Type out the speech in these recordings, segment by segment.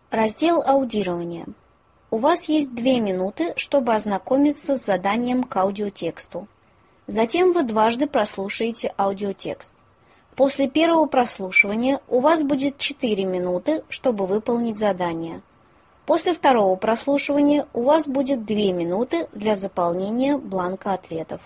Раздел аудирования. У вас есть 2 минуты, чтобы ознакомиться с заданием к аудиотексту. Затем вы дважды прослушаете аудиотекст. После первого прослушивания у вас будет 4 минуты, чтобы выполнить задание. После второго прослушивания у вас будет 2 минуты для заполнения бланка ответов.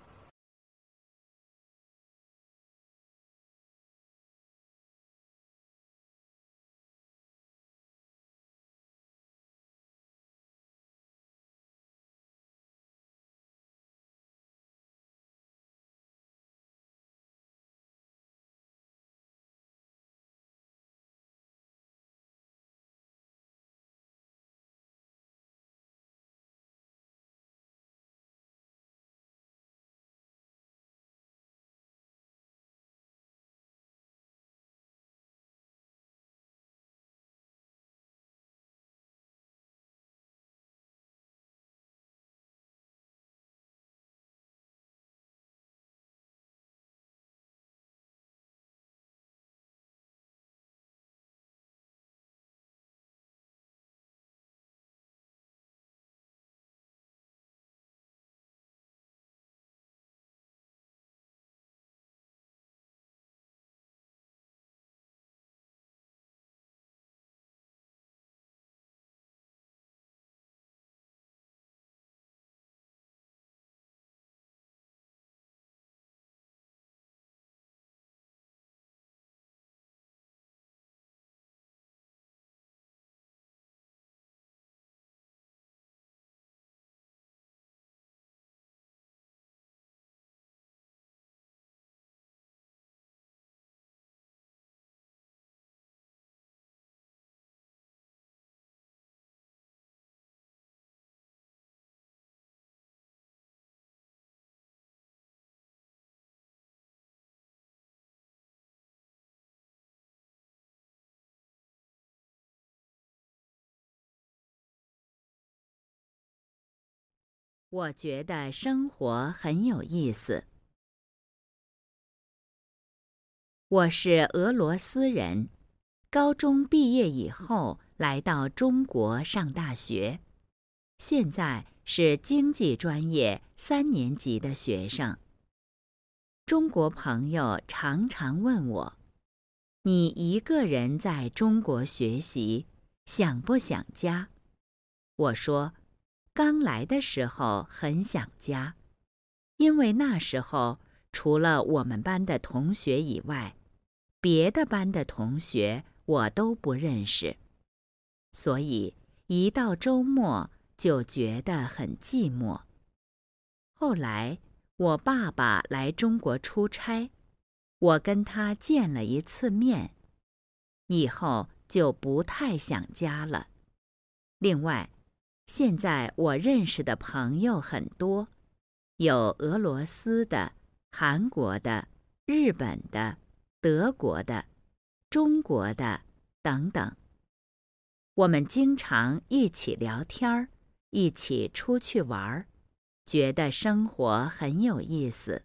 我觉得生活很有意思。我是俄罗斯人，高中毕业以后来到中国上大学，现在是经济专业3年级的学生。中国朋友常常问我，你一个人在中国学习，想不想家？我说，刚来的时候很想家，因为那时候除了我们班的同学以外，别的班的同学我都不认识，所以一到周末就觉得很寂寞。后来我爸爸来中国出差，我跟他见了一次面，以后就不太想家了。另外，现在我认识的朋友很多，有俄罗斯的、韩国的、日本的、德国的、中国的等等。我们经常一起聊天儿，一起出去玩儿，觉得生活很有意思。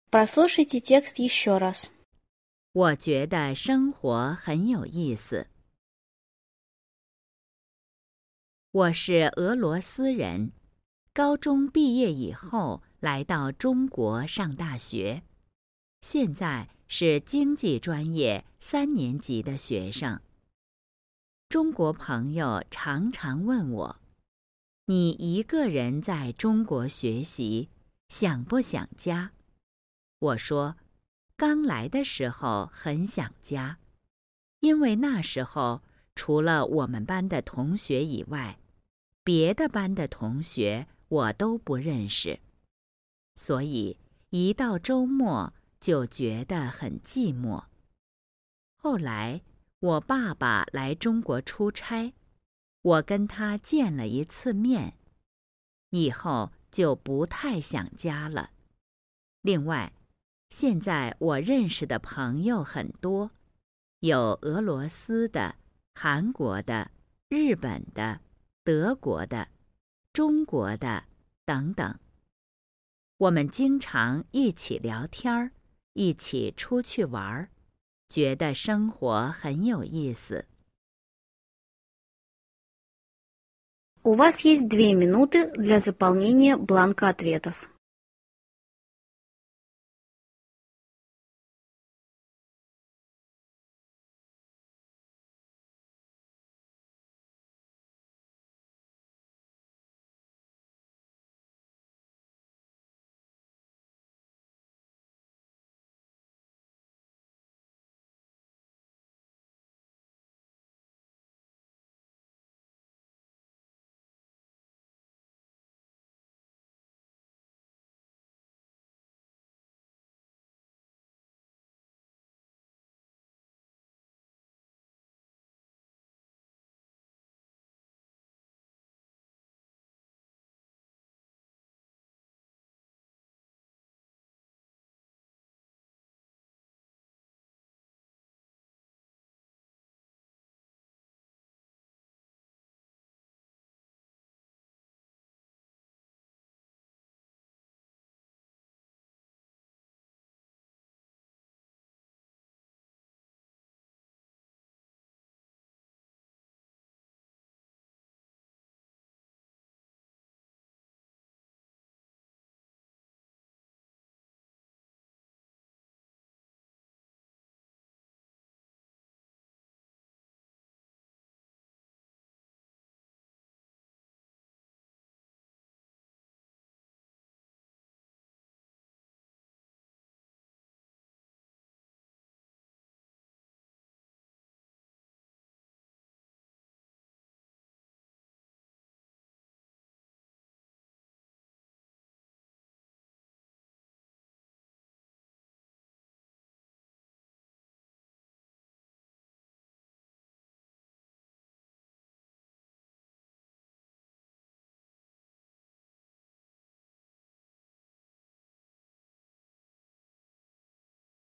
Прослушайте текст еще раз. 我觉得生活很有意思。我是俄罗斯人，高中毕业以后来到中国上大学，现在是经济专业3年级的学生。中国朋友常常问我，你一个人在中国学习，想不想家？我说，刚来的时候很想家，因为那时候除了我们班的同学以外，别的班的同学我都不认识，所以一到周末就觉得很寂寞。后来我爸爸来中国出差，我跟他见了一次面，以后就不太想家了。另外，现在我认识的朋友很多，有俄罗斯的、韩国的、日本的、德国的、中国的等等。我们经常一起聊天儿，一起出去玩儿，觉得生活很有意思。 У вас есть 2 минуты для заполнения бланка ответов.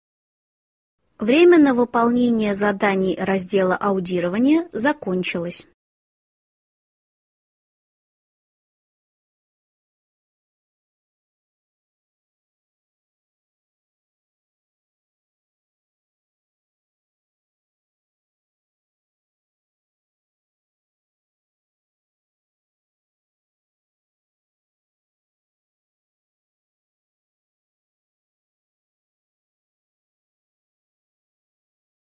Время на выполнение заданий раздела аудирования закончилось.